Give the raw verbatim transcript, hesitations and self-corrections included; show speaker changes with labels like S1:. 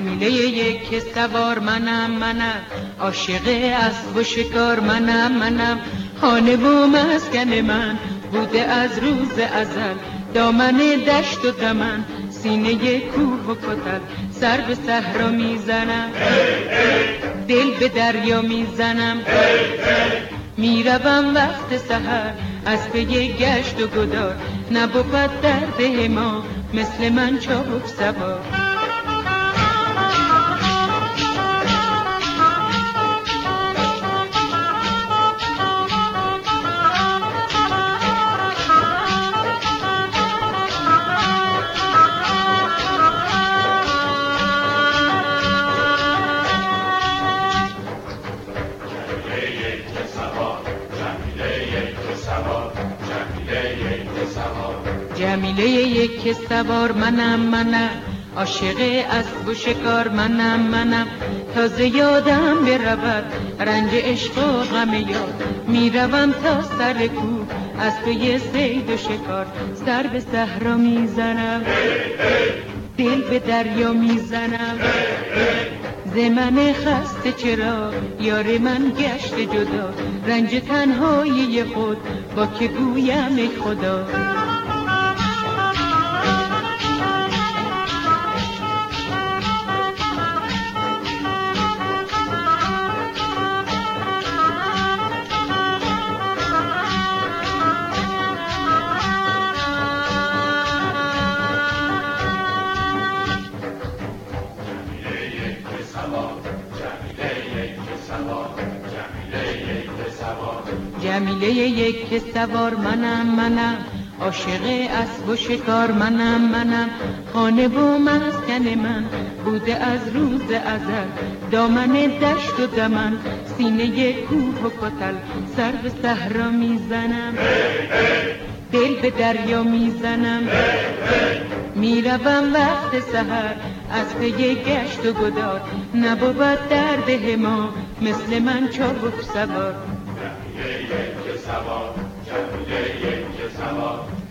S1: جمیله یک سوار منم منم، عاشق اسب و شکار منم منم، خانه و مسکن من بوده از روز ازل، دامن دشت و دمن سینه کوه و کتل، سر به صحرا میزنم دل به دریا میزنم، میروم وقت سحر از پی گشت و گدار، نبود در ده ما مثل من چابک سوار. جمیله یک سوار منم منم، عاشق اسب و شکار منم منم، تازه یادم برود رنج عشق و غم یار، میروم تا سر کوه از پی صید و شکار، سر به صحرا میزنم دل به دریا میزنم، ز من خسته چرا یار من گشت جدا، رنج تنهایی خود با که گویم ای خدا. جمیله یک سوار منم منم، عاشق اسب و شکار منم منم، خانه و مسکن من بوده از روز ازل، دامن دشت و دمن سینه کوه و کتل، سر به صحرا میزنم دل به دریا میزنم، میروم وقت سحر از پی گشت و گدار، نبود در ده ما مثل من چابک سوار.
S2: جمیله یک سوار، جمیله یک سوار.